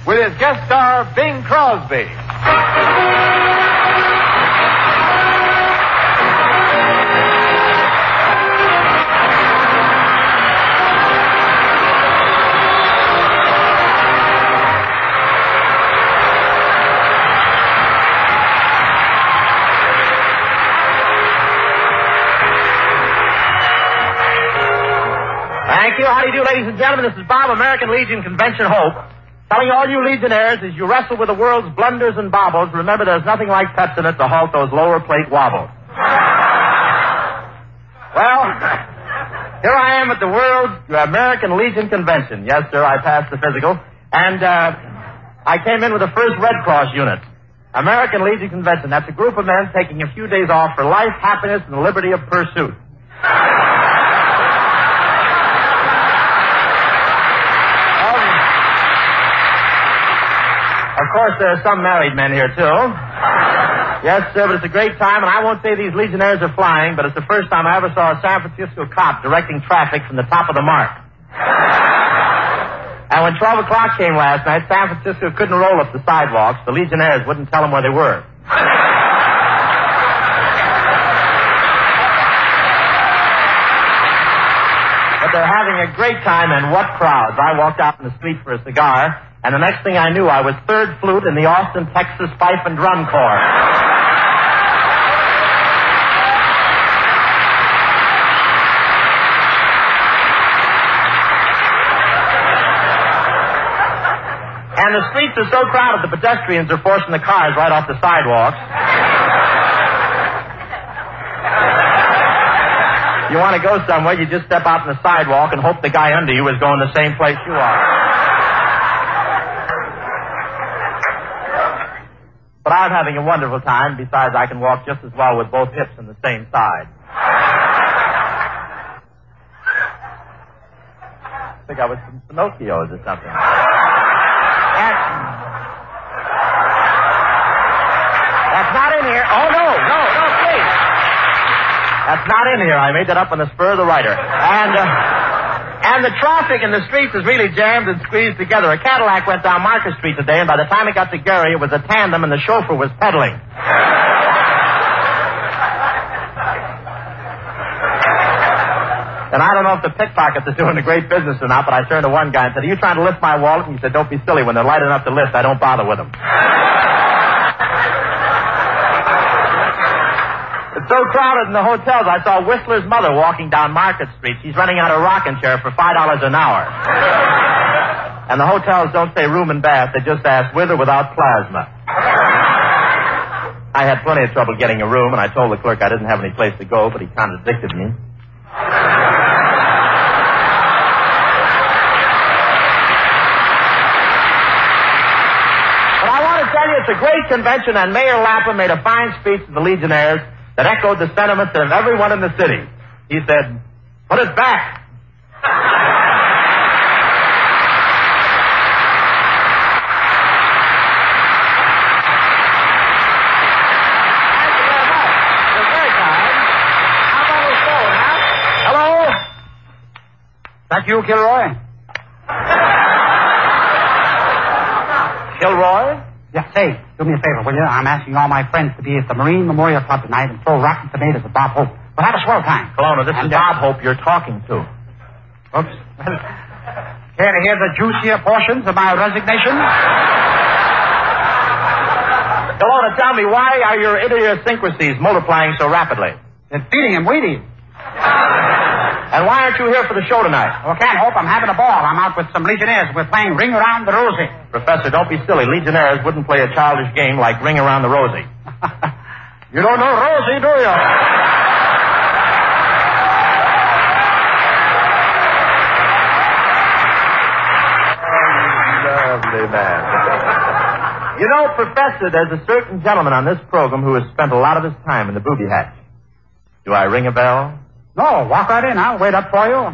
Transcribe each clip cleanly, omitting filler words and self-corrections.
with his guest star, Bing Crosby. Thank you. How do you do, ladies and gentlemen? This is Bob, American Legion Convention Hope. Telling all you Legionnaires, as you wrestle with the world's blunders and bobbles, remember there's nothing like Pepsodent to halt those lower plate wobbles. Well, here I am at the World American Legion Convention. Yes, sir, I passed the physical. And I came in with the first Red Cross unit. American Legion Convention. That's a group of men taking a few days off for life, happiness, and the liberty of pursuit. Of course, there are some married men here, too. Yes, sir, but it's a great time, and I won't say these Legionnaires are flying, but it's the first time I ever saw a San Francisco cop directing traffic from the top of the mark. And when 12 o'clock came last night, San Francisco couldn't roll up the sidewalks. The Legionnaires wouldn't tell them where they were. But they're having a great time, and what crowds. I walked out in the street for a cigar, and the next thing I knew, I was third flute in the Austin, Texas Fife and Drum Corps. And the streets are so crowded, the pedestrians are forcing the cars right off the sidewalks. You want to go somewhere, you just step out on the sidewalk and hope the guy under you is going the same place you are. But I'm having a wonderful time. Besides, I can walk just as well with both hips on the same side. I think I was from Pinocchio's or something. That's not in here. Oh, no, please. That's not in here. I made that up on the spur of the writer. And the traffic in the streets is really jammed and squeezed together. A Cadillac went down Market Street today, and by the time it got to Gary, it was a tandem, and the chauffeur was pedaling. And I don't know if the pickpockets are doing a great business or not, but I turned to one guy and said, "Are you trying to lift my wallet?" And he said, "Don't be silly. When they're light enough to lift, I don't bother with them." It's so crowded in the hotels, I saw Whistler's mother walking down Market Street. She's running out a rocking chair for $5 an hour. And the hotels don't say room and bath. They just ask with or without plasma. I had plenty of trouble getting a room, and I told the clerk I didn't have any place to go, but he contradicted me. But I want to tell you, it's a great convention, and Mayor Lapham made a fine speech to the Legionnaires that echoed the sentiments of everyone in the city. He said, "Put it back." Thank you very much. You're very kind. How about this phone, huh? Hello? That you, Kilroy? Kilroy? Yeah, say, do me a favor, will you? I'm asking all my friends to be at the Marine Memorial Club tonight and throw rotten tomatoes at Bob Hope. We'll have a swell time. Colonna, this is Bob Hope you're talking to. Oops. Care to hear the juicier portions of my resignation? Colonna, tell me, why are your idiosyncrasies multiplying so rapidly? It's beating him, weedy. And why aren't you here for the show tonight? Well, can't hope. I'm having a ball. I'm out with some Legionnaires. We're playing Ring Around the Rosie. Professor, don't be silly. Legionnaires wouldn't play a childish game like Ring Around the Rosie. You don't know Rosie, do you? Lovely man. You know, Professor, there's a certain gentleman on this program who has spent a lot of his time in the booby hatch. Do I ring a bell? No, walk right in. I'll wait up for you.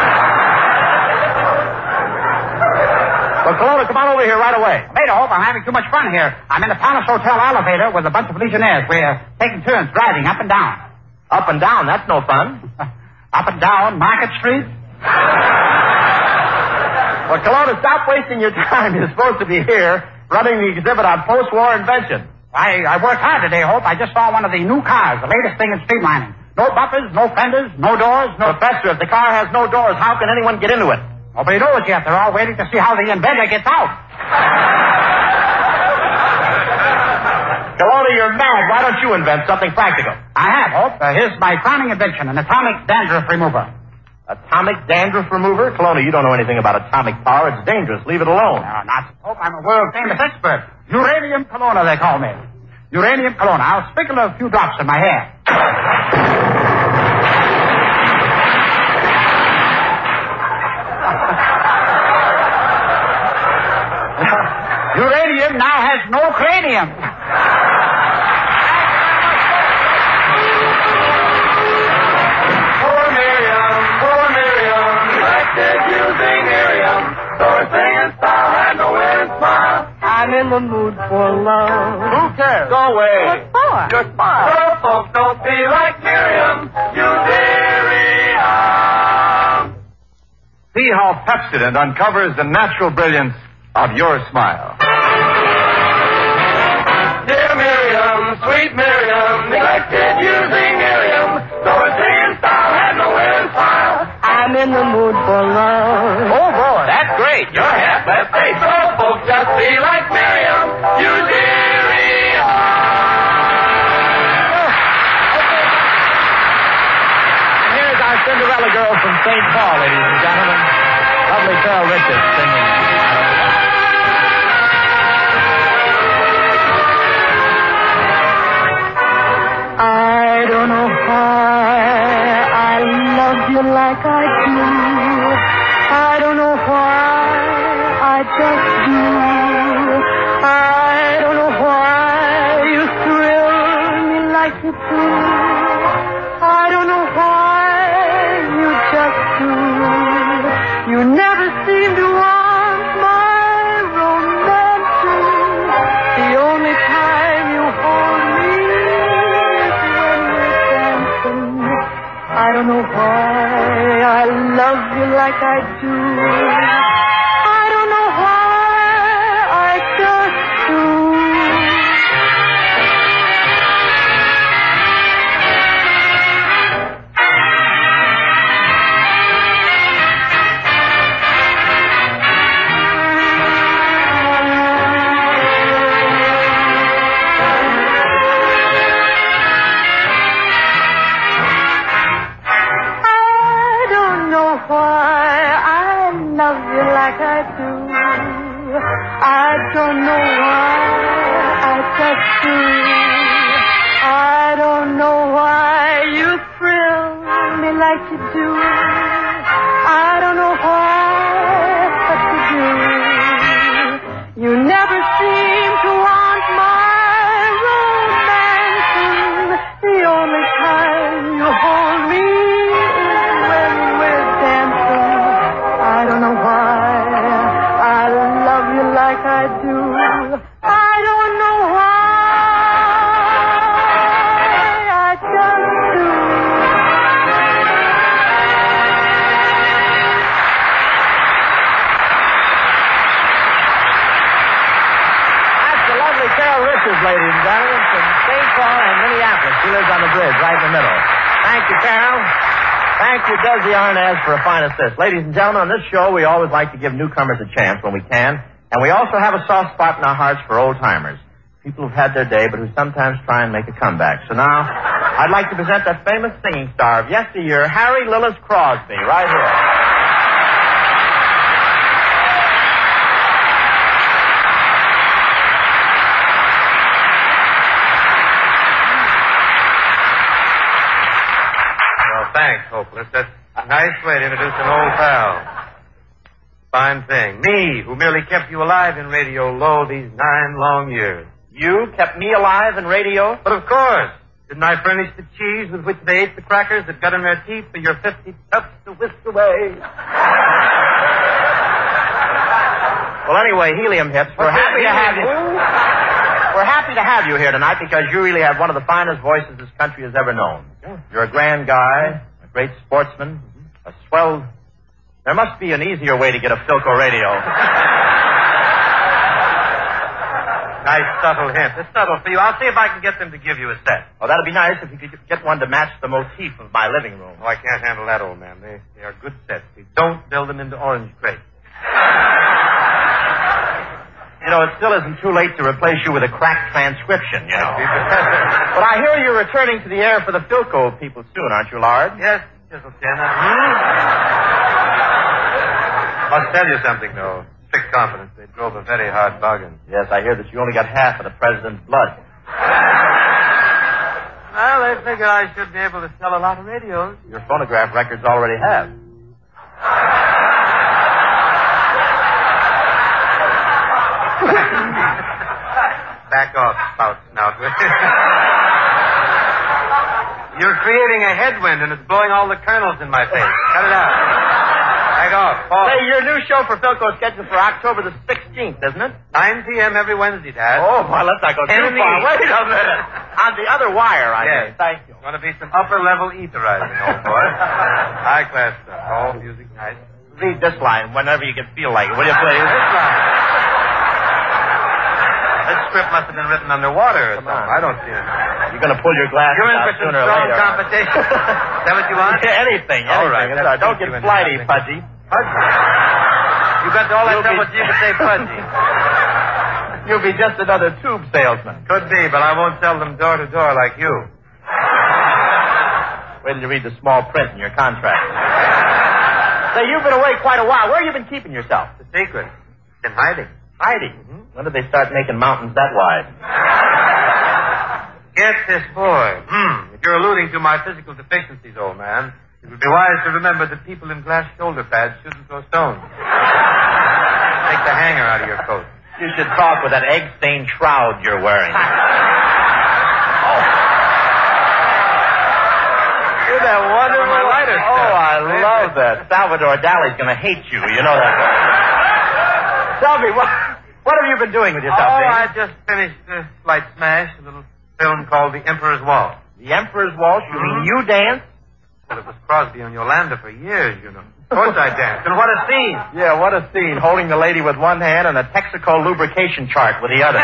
Well, Colonna, come on over here right away. Later, Hope, I'm having too much fun here. I'm in the Palace Hotel elevator with a bunch of Legionnaires. We're taking turns driving up and down. Up and down? That's no fun. Up and down Market Street. Well, Kelowna, stop wasting your time. You're supposed to be here running the exhibit on post-war invention. I worked hard today, Hope. I just saw one of the new cars, the latest thing in streetlining. No bumpers, no fenders, no doors, no... Professor, if the car has no doors, how can anyone get into it? Nobody knows yet. They're all waiting to see how the inventor gets out. Kelowna, you're mad. Why don't you invent something practical? I have, Hope. Here's my crowning invention, an atomic dandruff remover. Atomic dandruff remover? Kelowna, you don't know anything about atomic power. It's dangerous. Leave it alone. No, not Hope. I'm a world-famous expert. Uranium Kelowna, they call me. Uranium Kelowna. I'll sprinkle a few drops in my hair. Uranium now has no cranium. Poor Miriam, elected using Miriam. Story singing style had no end smile. I'm in the mood for love. Who cares? Go away. What for? Your smile. So folks don't be like Miriam. Use Miriam. See how Pepsodent uncovers the natural brilliance of your smile. Dear Miriam, sweet Miriam, neglected using Miriam. Story singing style had no end smile. I'm in the mood for love. Oh, boy, that's great. You're hip. Let's say so folks just be like Miriam. Use Miriam. And here's our Cinderella girl from St. Paul, ladies and gentlemen. Lovely Carol Richards singing. I don't know why I love you like I do. I don't know why I just do. I don't know why you thrill me like you do. I don't know why you just do. You never seem to want my romance. The only time you hold me is when we're dancing. I don't know why I love you like I do. I don't know why I just do. I don't know why I love you like I do. I don't know why I just do. I don't know why you thrill me like you do. I don't know why, but you do. You never seem to want my romance. The only time you hold me is when we're dancing. I don't know why I love you like I do. I don't know why I just do. That's the lovely Carol Richards, ladies and gentlemen, from St. Paul and Minneapolis. She lives on the bridge right in the middle. Thank you, Carol. Thank you, Desi Arnaz, for a fine assist. Ladies and gentlemen, on this show, we always like to give newcomers a chance when we can. And we also have a soft spot in our hearts for old-timers. People who've had their day, but who sometimes try and make a comeback. So now, I'd like to present that famous singing star of yesteryear, Harry Lillis Crosby, right here. Well, thanks, Hopeless. That's a nice way to introduce an old pal. Fine thing. Me, who merely kept you alive in Radio Low these 9 long years. You kept me alive in radio? But of course. Didn't I furnish the cheese with which they ate the crackers that got in their teeth for your 50 cups to whisk away? Well, anyway, Helium Hips, we're happy to have you. We're happy to have you here tonight because you really have one of the finest voices this country has ever known. You're a grand guy, a great sportsman, a swell There must be an easier way to get a Philco radio. Nice subtle hint. It's subtle for you. I'll see if I can get them to give you a set. Oh, that'd be nice if you could get one to match the motif of my living room. Oh, I can't handle that, old man. They are good sets. We don't build them into orange crates. You know, it still isn't too late to replace you with a cracked transcription, you know. But I hear you're returning to the air for the Philco people soon, aren't you, Lard? Yes, Chisel-Tin. I'll tell you something, though. Strict confidence. They drove a very hard bargain. Yes, I hear that you only got half of the president's blood. Well, they figured I should be able to sell a lot of radios. Your phonograph records already have. Back off, spout snout. You're creating a headwind, and it's blowing all the kernels in my face. Cut it out. Back off. Paul. Say, your new show for Philco is scheduled for October the 16th, isn't it? 9 p.m. every Wednesday, Dad. Oh, well, let's not go too far. Wait a minute. On the other wire, I mean. Thank you. Going to be some upper-level etherizing, old boy. High-class stuff. All music nice. Read this line whenever you can feel like it, will you, please? This line. This script must have been written underwater or something. I don't see it. You're going to pull your glasses You're in out for some sooner or strong later. competition. Is that what you want? Yeah, anything. All right. Don't get flighty, Pudgy. Pudgy? You got all that trouble you can say Pudgy. You'll be just another tube salesman. Could be, but I won't sell them door to door like you. Wait till you read the small print in your contract. Say, you've been away quite a while. Where have you been keeping yourself? It's a secret. Been hiding. Hiding? Mm-hmm. When did they start making mountains that wide? Get this, boy. If you're alluding to my physical deficiencies, old man, it would be wise to remember that people in glass shoulder pads shouldn't throw stones. Take the hanger out of your coat. You should talk with that egg-stained shroud you're wearing. You're that wonderful my lighter stuff. Oh, I love that. Salvador Dali's going to hate you. You know that. Tell me, what have you been doing with yourself, Oh, Dave? I just finished a slight smash, a little film called The Emperor's Waltz. The Emperor's Waltz? You mean you dance? Well, it was Crosby and Yolanda for years, you know. Of course I danced. And what a scene. Yeah, what a scene. Holding the lady with one hand and a Texaco lubrication chart with the other.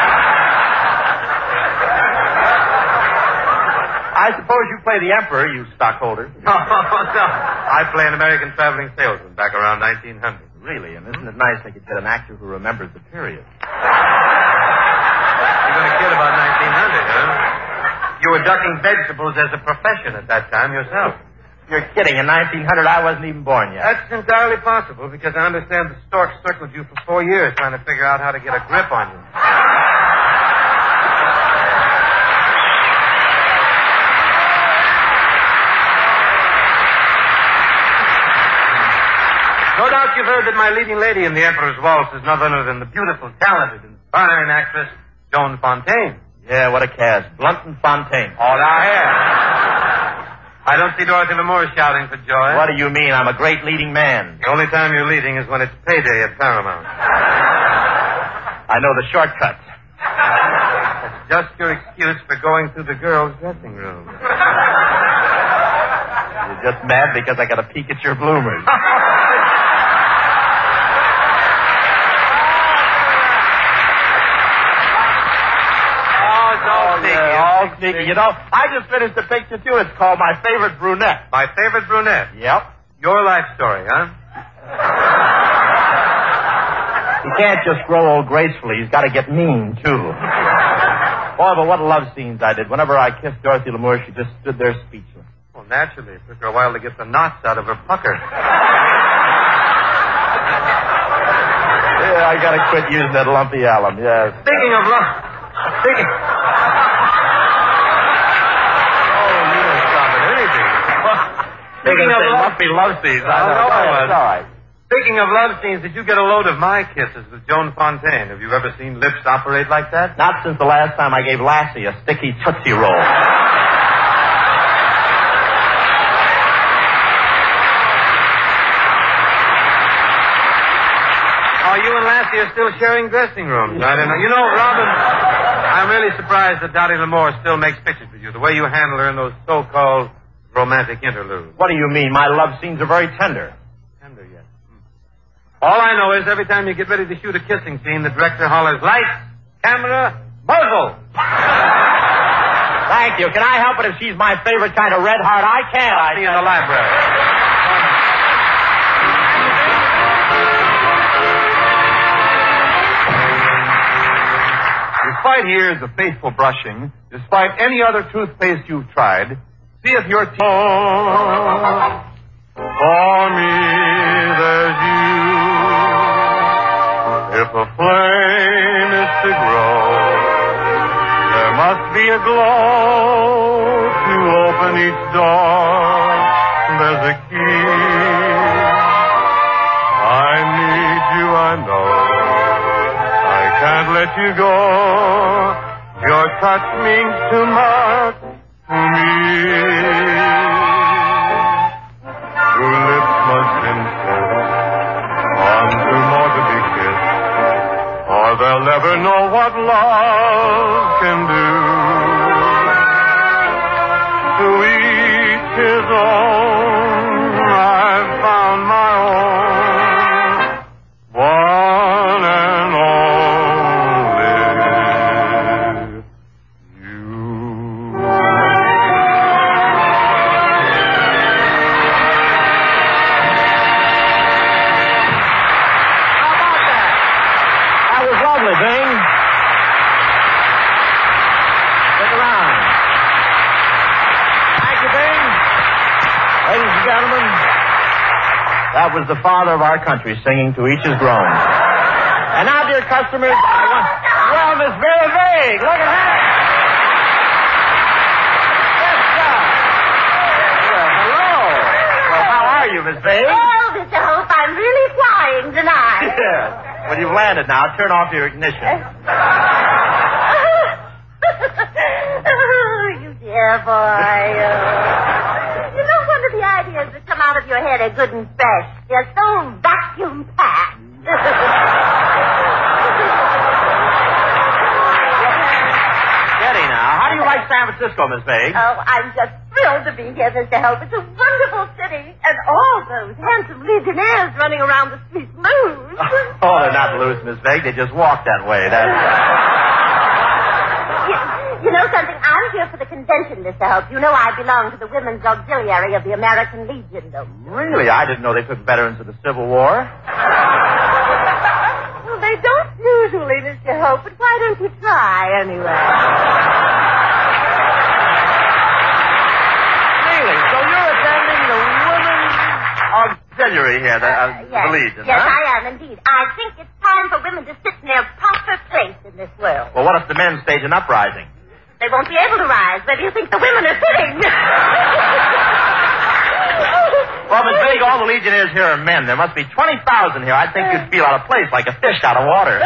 I suppose you play the Emperor, you stockholder. No. I play an American traveling salesman back around 1900. Really? And isn't it nice they could get an actor who remembers the period? You're going to kid about 1900, huh? You were ducking vegetables as a profession at that time yourself. You're kidding. In 1900, I wasn't even born yet. That's entirely possible, because I understand the stork circled you for 4 years trying to figure out how to get a grip on you. No doubt you've heard that my leading lady in The Emperor's Waltz is none other than the beautiful, talented, inspiring actress, Joan Fontaine. Yeah, what a cast. Blunt and Fontaine. Oh, now here. I don't see Dorothy Lamour shouting for joy. What do you mean? I'm a great leading man. The only time you're leading is when it's payday at Paramount. I know the shortcuts. That's just your excuse for going through the girls' dressing room. You're just mad because I got a peek at your bloomers. All sneaky. You know, I just finished a picture, too. It's called My Favorite Brunette. My Favorite Brunette? Yep. Your life story, huh? He can't just grow old gracefully. He's got to get mean, too. Boy, but what love scenes I did. Whenever I kissed Dorothy Lamour, she just stood there speechless. Well, naturally. It took her a while to get the knots out of her pucker. Yeah, I got to quit using that lumpy alum, yes. Speaking of love... Speaking... Speaking of lumpy love scenes. I know. It's all right. Speaking of love scenes, did you get a load of my kisses with Joan Fontaine? Have you ever seen lips operate like that? Not since the last time I gave Lassie a sticky Tootsie Roll. Oh, you and Lassie are still sharing dressing rooms. I don't know. You know, Robin, I'm really surprised that Dottie Lamour still makes pictures with you. The way you handle her in those so-called romantic interludes. What do you mean? My love scenes are very tender. Tender, yes. All I know is every time you get ready to shoot a kissing scene, the director hollers, lights, camera, muzzle. Thank you. Can I help it if she's my favorite kind of red heart? I can't. I'll see you in the library. Despite years of faithful brushing, despite any other toothpaste you've tried, see if your teeth... For me, there's you. If a flame is to grow, there must be a glow to open each door. There's a key. I need you, I know. I can't let you go. Your touch means too much to me. Two lips must insist on two more to be kissed, or they'll never know what love can do. To each his own, I've found my own, one and only you. That was lovely, Bing. Stick around. Thank you, Bing. Ladies and gentlemen, that was the father of our country singing To Each His Grown. And now, dear customers, I want... Well, Miss Vera Vague, look at that. Yes, sir. Well, hello. Well, how are you, Miss Vague? Oh, Mr. Hope, I'm really flying tonight. Yes. Well, you've landed now. Turn off your ignition. Oh, you dear boy. You know, one of the ideas that come out of your head are good and fresh. They're so vacuum packed. Steady now. How do you like San Francisco, Miss Vague? Oh, I'm just thrilled to be here, Mr. Hope. It's a wonderful city, and all those handsome legionnaires running around the streets loose. Oh, they're not loose, Miss Vague. They just walk that way. You know something? I'm here for the convention, Mr. Hope. You know I belong to the Women's Auxiliary of the American Legion, don't you? Really? I didn't know they took veterans of the Civil War. Well, they don't usually, Mr. Hope, but why don't you try anyway? Really? So you're attending the Women's Auxiliary here, Yes. the Legion, Yes, huh? I am indeed. I think it's time for women to sit in their proper place in this world. Well, what if the men stage an uprising? They won't be able to rise. Where do you think the women are sitting? Well, Miss Vague, all the Legionnaires here are men. There must be 20,000 here. I think you'd feel out of place like a fish out of water.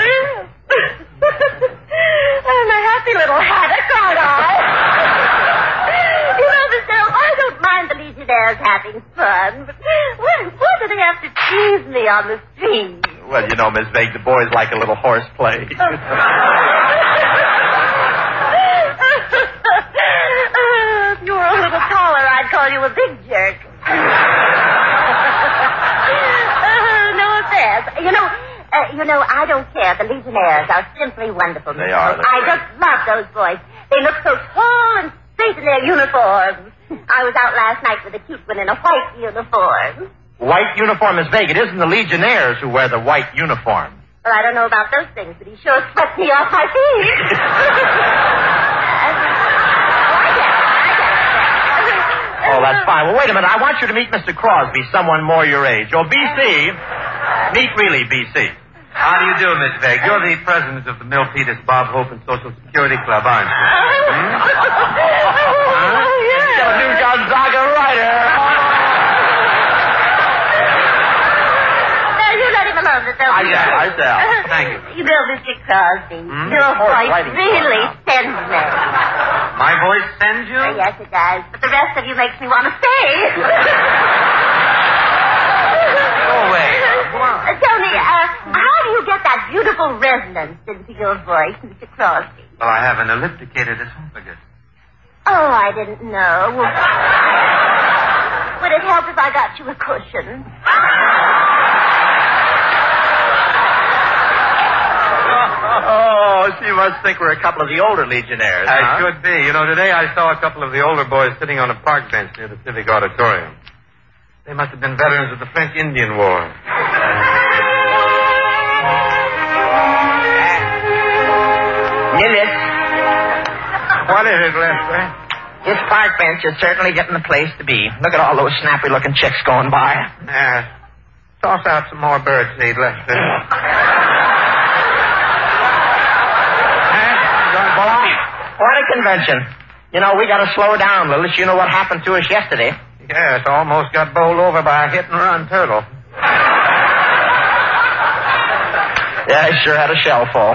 I'm a happy little haddock, aren't I? You know, Mr. Hope, I don't mind the Legionnaires having fun, but why do they have to tease me on the street? Well, you know, Miss Vague, the boys like a little horseplay. If you were a little taller, I'd call you a big jerk. No offense. You know, I don't care. The Legionnaires are simply wonderful. They are. I just love those boys. They look so tall and straight in their uniforms. I was out last night with a cute one in a white uniform. White uniform, Miss Vague. It isn't the Legionnaires who wear the white uniform. Well, I don't know about those things, but he sure swept me off my feet. Oh, that's fine. Well, wait a minute. I want you to meet Mr. Crosby, someone more your age. Oh, BC. Meet really, BC. How do you do, Miss Vague? You're the president of the Milpitas Bob Hope and Social Security Club, aren't you? Yes. Got a new Gonzaga writer. Now, you let him alone, Mr. I shall. Thank you. You know, Mr. Crosby, your voice really sends me. My voice sends you? Yes, it does. But the rest of you makes me want to stay. Go away. Come on. Tell me, how do you get that beautiful resonance into your voice, Mr. Crosby? Well, I have an ellipticated esophagus. Oh, I didn't know. Would it help if I got you a cushion? she must think we're a couple of the older Legionnaires. I should be. You know, today I saw a couple of the older boys sitting on a park bench near the Civic Auditorium. They must have been veterans of the French Indian War. Minutes. What is it, Lester? This park bench is certainly getting the place to be. Look at all those snappy-looking chicks going by. Yeah. Toss out some more birdseed, Lester. What a convention. You know, we got to slow down, Lillis. You know what happened to us yesterday. Yes, almost got bowled over by a hit-and-run turtle. Yeah, I sure had a shell fall.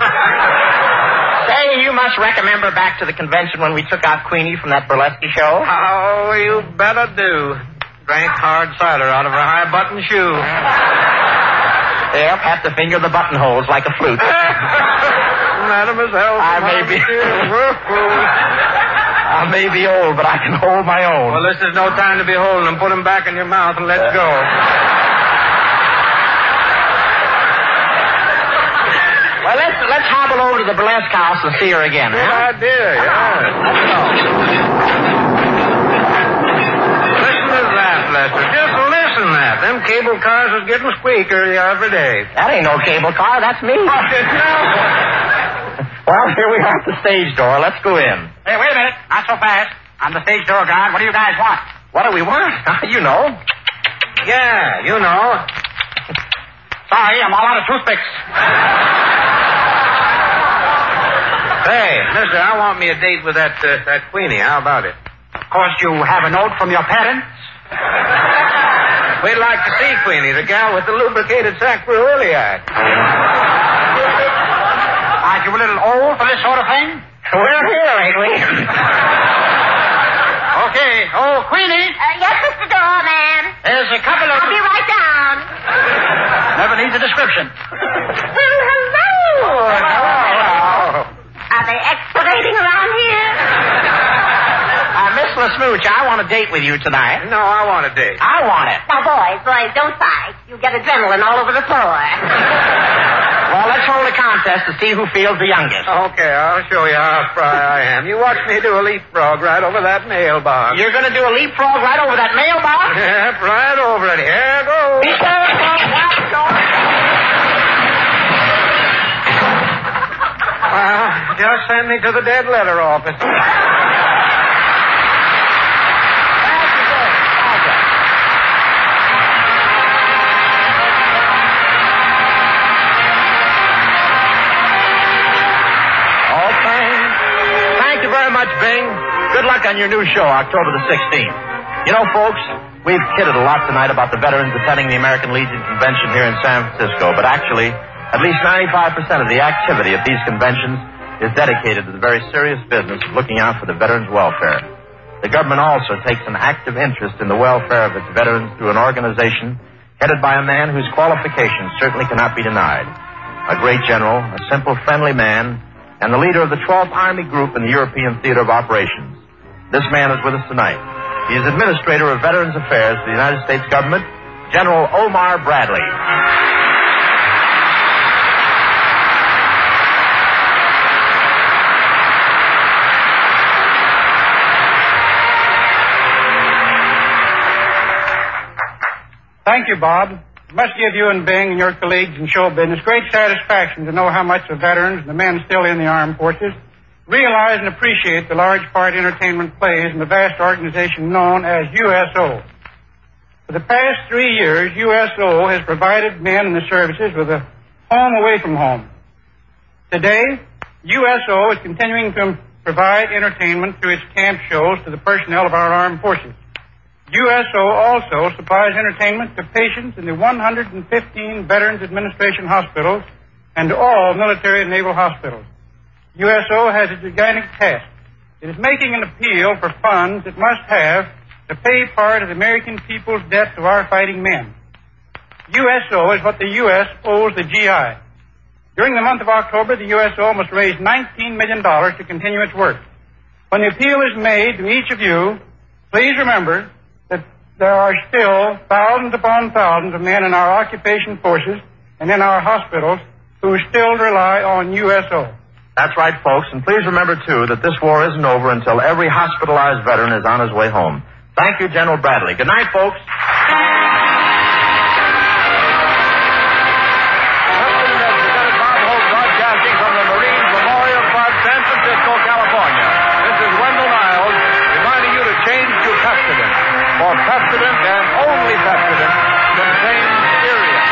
Say, you must remember back to the convention when we took out Queenie from that burlesque show. Oh, you better do. Drank hard cider out of her high-button shoe. Yep, have to finger the buttonholes like a flute. Mademoiselle, I may be old, but I can hold my own. Well, this is no time to be holding them. Put them back in your mouth and let's go. Well, let's hobble over to the burlesque house and see her again. Good idea, yeah. Listen to that, Lester. Just listen to that. Them cable cars is getting squeaker every day. That ain't no cable car. That's me. Well, here we are at the stage door. Let's go in. Hey, wait a minute. Not so fast. I'm the stage door guard. What do you guys want? What do we want? You know. Yeah, you know. Sorry, I'm all out of toothpicks. Hey, mister, I want me a date with that Queenie. How about it? Of course, you have a note from your parents. We'd like to see Queenie, the gal with the lubricated sacroiliac. Aren't you a little old for this sort of thing? We're here, ain't we? Okay. Oh, Queenie. Yes, Mr. Doorman. There's a couple of... I'll be right down. Never needs a description. Well, hello. Hello. Are they excavating around here? Miss LaSmooch, I want a date with you tonight. No, I want a date. I want it. Now, boys, don't fight. You get adrenaline all over the floor. Well, let's hold a contest to see who feels the youngest. Okay, I'll show you how spry I am. You watch me do a leapfrog right over that mailbox. You're going to do a leapfrog right over that mailbox? Yep, right over it. Here goes. Be careful. Watch, Well, just send me to the dead letter office. Bing. Good luck on your new show, October the 16th. You know, folks, we've kidded a lot tonight about the veterans attending the American Legion Convention here in San Francisco, but actually, at least 95% of the activity at these conventions is dedicated to the very serious business of looking out for the veterans' welfare. The government also takes an active interest in the welfare of its veterans through an organization headed by a man whose qualifications certainly cannot be denied. A great general, a simple, friendly man, and the leader of the 12th Army Group in the European Theater of Operations. This man is with us tonight. He is Administrator of Veterans Affairs for the United States government, General Omar Bradley. Thank you, Bob. It must give you and Bing and your colleagues in show business great satisfaction to know how much the veterans and the men still in the armed forces realize and appreciate the large part entertainment plays in the vast organization known as USO. For the past 3 years, USO has provided men in the services with a home away from home. Today, USO is continuing to provide entertainment through its camp shows to the personnel of our armed forces. USO also supplies entertainment to patients in the 115 Veterans Administration hospitals and to all military and naval hospitals. USO has a gigantic task. It is making an appeal for funds it must have to pay part of the American people's debt to our fighting men. USO is what the U.S. owes the GI. During the month of October, the USO must raise $19 million to continue its work. When the appeal is made to each of you, please remember that there are still thousands upon thousands of men in our occupation forces and in our hospitals who still rely on USO. That's right, folks. And please remember, too, that this war isn't over until every hospitalized veteran is on his way home. Thank you, General Bradley. Good night, folks. Broadcasting from the Marine Memorial Club, San Francisco, California. This is Wendell Niles reminding you to change to Pepsodent. For Pepsodent and only Pepsodent contains Syria.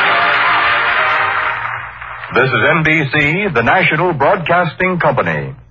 This is NBC, the national broadcasting company.